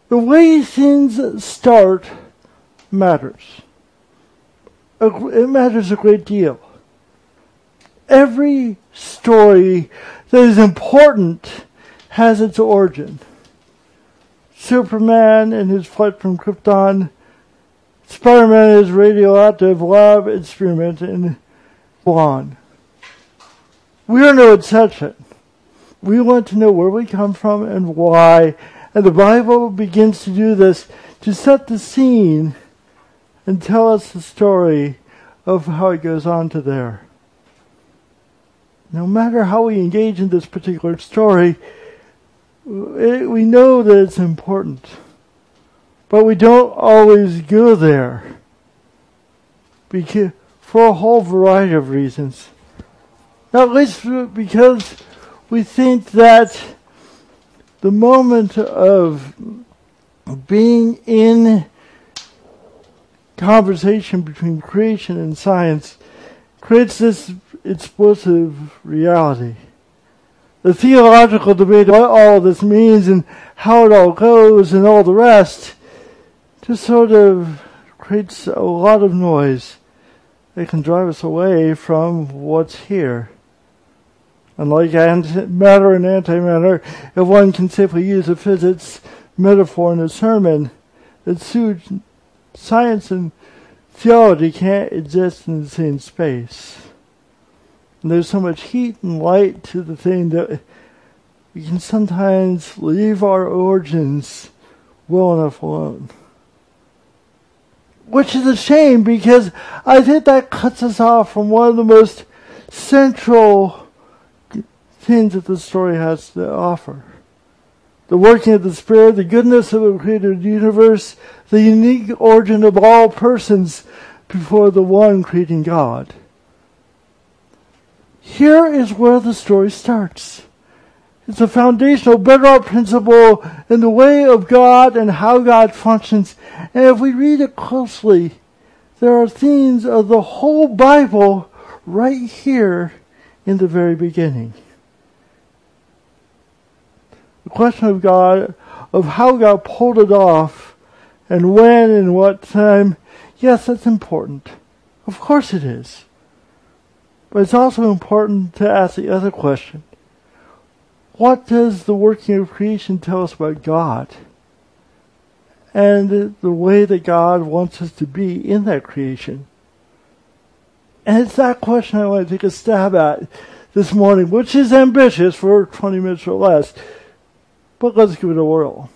The way things start matters. It matters a great deal. Every story that is important has its origin. Superman and his flight from Krypton, Spider-Man and his radioactive lab experiment, and so on. We are no exception. We want to know where we come from and why, and the Bible begins to do this to set the scene and tell us the story of how it goes on to there. No matter how we engage in this particular story, we know that it's important. But we don't always go there for a whole variety of reasons. Not least because we think that the moment of being in conversation between creation and science creates this explosive reality. The theological debate about what all this means and how it all goes and all the rest just sort of creates a lot of noise that can drive us away from what's here. Unlike matter and antimatter, if one can safely use a physics metaphor in a sermon, that science and theology can't exist in the same space. And there's so much heat and light to the thing that we can sometimes leave our origins well enough alone. Which is a shame, because I think that cuts us off from one of the most central things that the story has to offer. The working of the Spirit, the goodness of a created universe, the unique origin of all persons before the one creating God. Here is where the story starts. It's a foundational bedrock principle in the way of God and how God functions. And if we read it closely, there are themes of the whole Bible right here in the very beginning. The question of God, of how God pulled it off, and when and what time, yes, that's important. Of course it is. But it's also important to ask the other question. What does the working of creation tell us about God? And the way that God wants us to be in that creation? And it's that question I want to take a stab at this morning, which is ambitious for 20 minutes or less. But let's give it a whirl.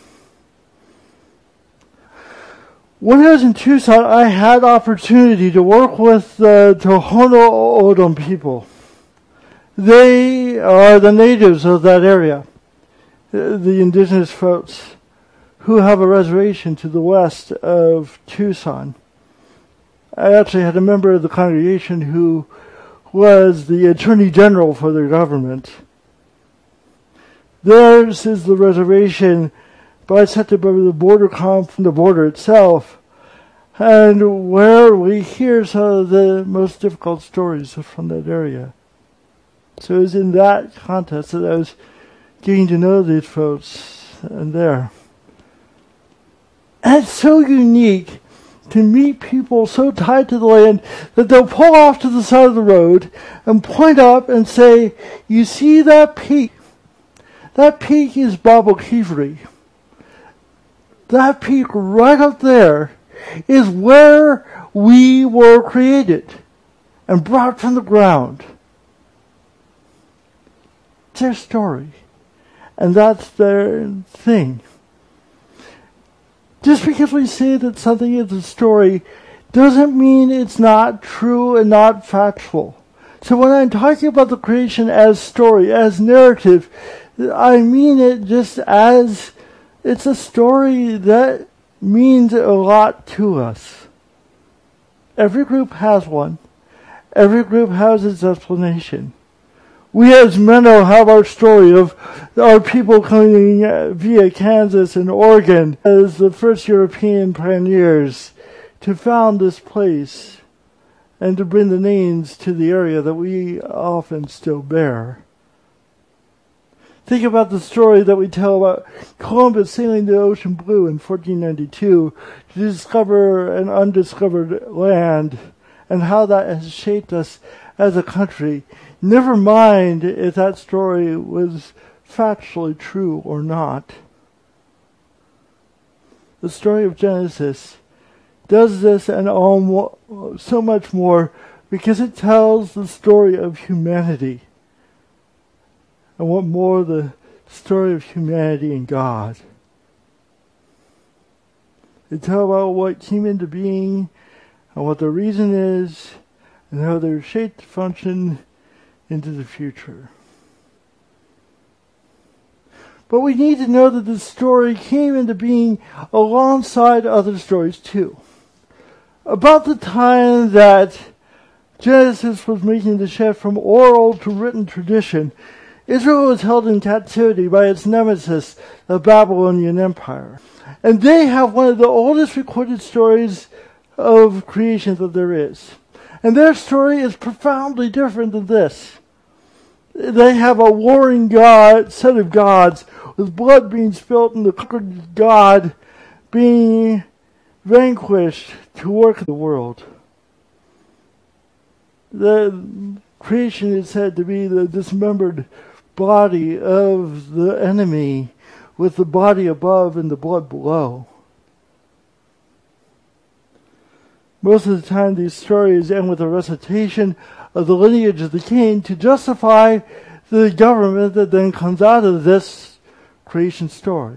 When I was in Tucson, I had opportunity to work with the Tohono O'odham people. They are the natives of that area, the indigenous folks who have a reservation to the west of Tucson. I actually had a member of the congregation who was the attorney general for their government. Theirs is the reservation bisected by the border column from the border itself, and where we hear some of the most difficult stories from that area. So it was in that context that I was getting to know these folks and there. And it's so unique to meet people so tied to the land that they'll pull off to the side of the road and point up and say, "You see that peak? That peak is Baba Kivri. That peak right up there is where we were created and brought from the ground." It's their story. And that's their thing. Just because we say that something is a story doesn't mean it's not true and not factual. So when I'm talking about the creation as story, as narrative, I mean it just as it's a story that means a lot to us. Every group has one. Every group has its explanation. We as Menno have our story of our people coming via Kansas and Oregon as the first European pioneers to found this place and to bring the names to the area that we often still bear. Think about the story that we tell about Columbus sailing the ocean blue in 1492 to discover an undiscovered land, and how that has shaped us as a country. Never mind if that story was factually true or not. The story of Genesis does this and so much more because it tells the story of humanity. And what more, the story of humanity and God. It tells about what came into being and what the reason is and how they're shaped to function into the future. But we need to know that the story came into being alongside other stories too. About the time that Genesis was making the shift from oral to written tradition, Israel was held in captivity by its nemesis, the Babylonian Empire. And they have one of the oldest recorded stories of creation that there is. And their story is profoundly different than this. They have a warring God, set of gods, with blood being spilt and the conquered God being vanquished to work in the world. The creation is said to be the dismembered body of the enemy, with the body above and the blood below. Most of the time these stories end with a recitation of the lineage of the king to justify the government that then comes out of this creation story.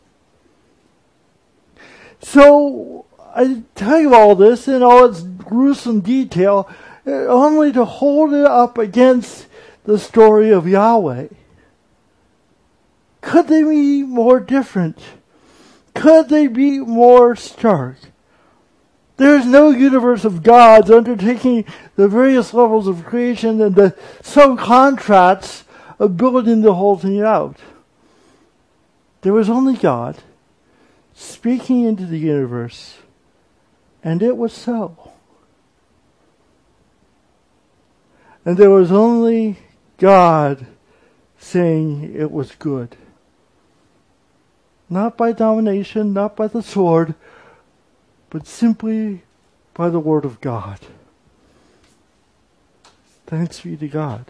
So I tell you all this in all its gruesome detail only to hold it up against the story of Yahweh. Could they be more different? Could they be more stark? There is no universe of gods undertaking the various levels of creation and the subcontracts of building the whole thing out. There was only God speaking into the universe, and it was so. And there was only God saying it was good. Not by domination, not by the sword, but simply by the word of God. Thanks be to God.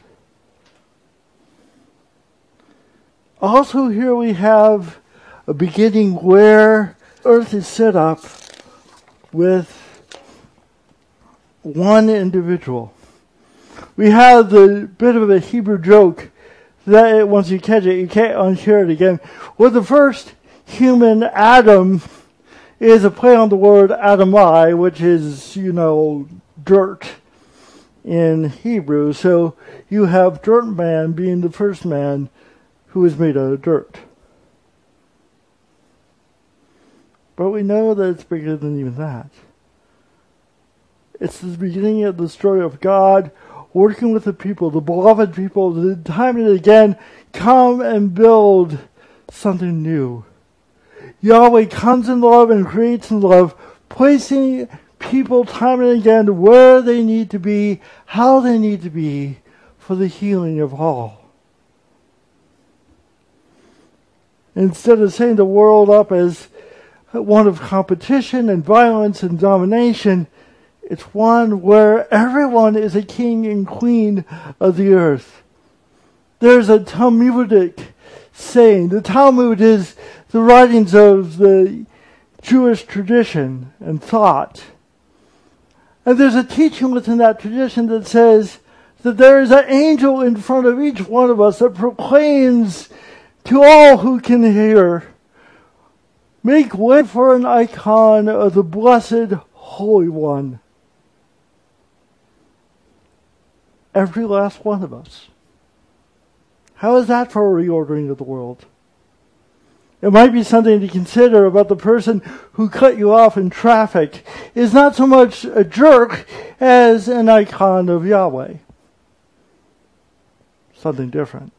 Also here we have a beginning where earth is set up with one individual. We have the bit of a Hebrew joke that once you catch it, you can't unhear it again. Well, the first human, Adam, is a play on the word Adamai, which is, dirt in Hebrew. So you have dirt man being the first man who is made out of dirt. But we know that it's bigger than even that. It's the beginning of the story of God working with the people, the beloved people, the time and again come and build something new. Yahweh comes in love and creates in love, placing people time and again where they need to be, how they need to be, for the healing of all. Instead of setting the world up as one of competition and violence and domination, it's one where everyone is a king and queen of the earth. There's a Talmudic saying. The Talmud is the writings of the Jewish tradition and thought. And there's a teaching within that tradition that says that there is an angel in front of each one of us that proclaims to all who can hear, make way for an icon of the Blessed Holy One. Every last one of us. How is that for a reordering of the world? It might be something to consider about the person who cut you off in traffic is not so much a jerk as an icon of Yahweh. Something different.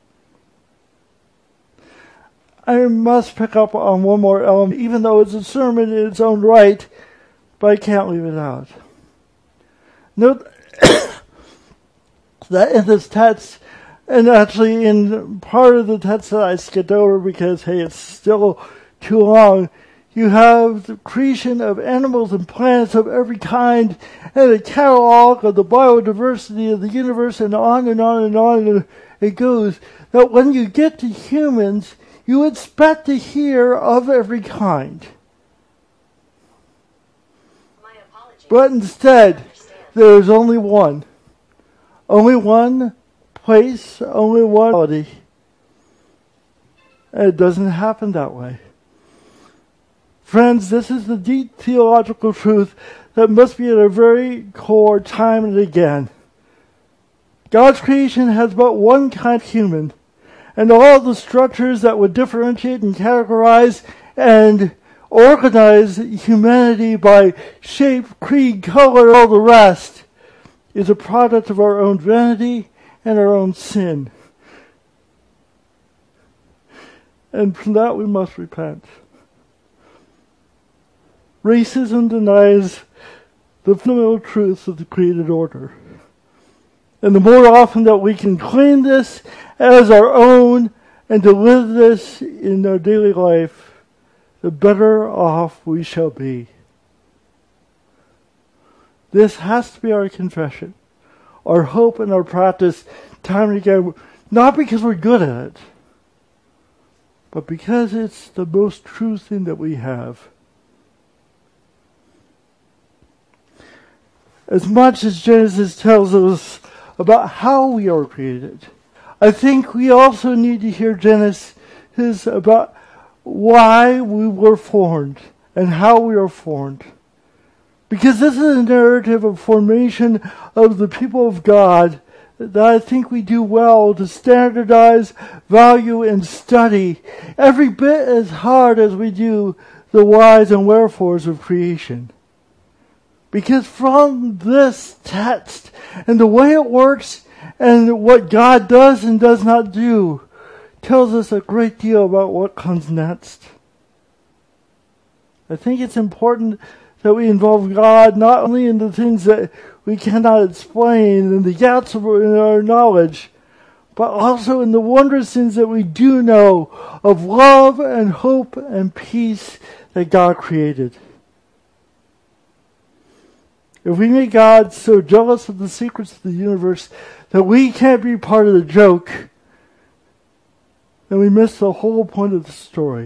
I must pick up on one more element, even though it's a sermon in its own right, but I can't leave it out. Note that in this text, And actually, in part of the text that I skipped over because, hey, it's still too long, you have the creation of animals and plants of every kind and a catalog of the biodiversity of the universe and on and on and on and it goes. That when you get to humans, you expect to hear of every kind. But instead, there is only one. Only one place, only one reality. And it doesn't happen that way. Friends, this is the deep theological truth that must be at our very core time and again. God's creation has but one kind of human, and all the structures that would differentiate and categorize and organize humanity by shape, creed, color, all the rest is a product of our own vanity and our own sin. And from that we must repent. Racism denies the fundamental truths of the created order. And the more often that we can claim this as our own and to live this in our daily life, the better off we shall be. This has to be our confession, our hope and our practice time and again, not because we're good at it, but because it's the most true thing that we have. As much as Genesis tells us about how we are created, I think we also need to hear Genesis about why we were formed and how we are formed. Because this is a narrative of formation of the people of God that I think we do well to standardize, value, and study every bit as hard as we do the whys and wherefores of creation. Because from this text and the way it works and what God does and does not do tells us a great deal about what comes next. I think it's important that we involve God not only in the things that we cannot explain and the gaps in our knowledge, but also in the wondrous things that we do know of love and hope and peace that God created. If we make God so jealous of the secrets of the universe that we can't be part of the joke, then we miss the whole point of the story.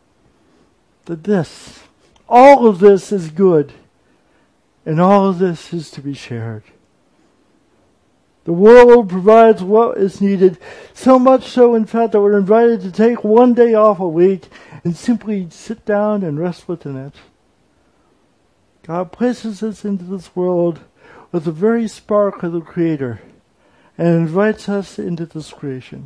That all of this is good, and all of this is to be shared. The world provides what is needed, so much so, in fact, that we're invited to take one day off a week and simply sit down and rest within it. God places us into this world with the very spark of the Creator and invites us into this creation.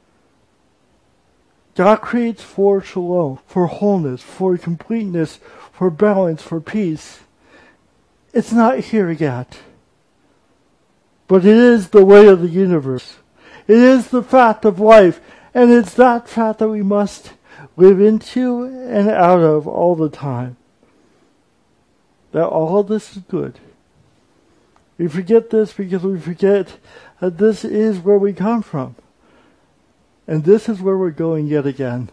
God creates for shalom, for wholeness, for completeness, for balance, for peace. It's not here yet, but it is the way of the universe. It is the fact of life, and it's that fact that we must live into and out of all the time. That all of this is good. We forget this because we forget that this is where we come from. And this is where we're going yet again.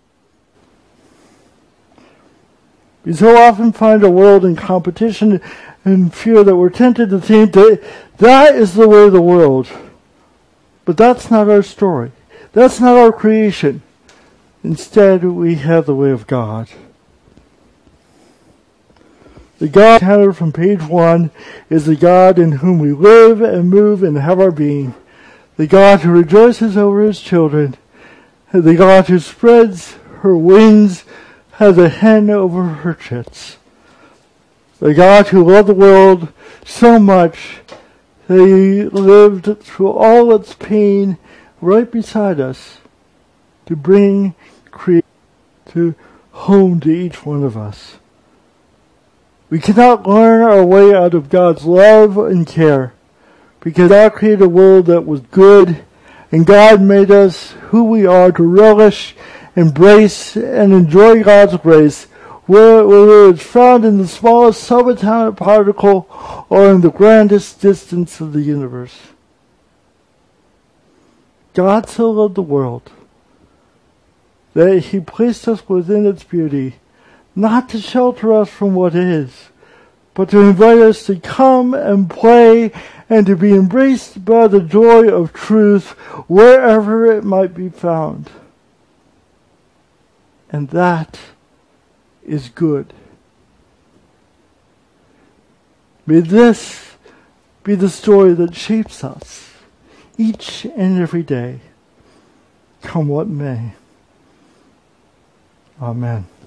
We so often find a world in competition and fear that we're tempted to think that that is the way of the world. But that's not our story. That's not our creation. Instead, we have the way of God. The God encountered from page 1 is the God in whom we live and move and have our being. The God who rejoices over his children. The God who spreads her wings as a hen over her chicks. The God who loved the world so much that he lived through all its pain right beside us to bring creation to home to each one of us. We cannot learn our way out of God's love and care because God created a world that was good and God made us who we are to relish, embrace, and enjoy God's grace, whether it's found in the smallest subatomic particle or in the grandest distance of the universe. God so loved the world that he placed us within its beauty, not to shelter us from what is, but to invite us to come and play and to be embraced by the joy of truth wherever it might be found. And that is good. May this be the story that shapes us each and every day, come what may. Amen.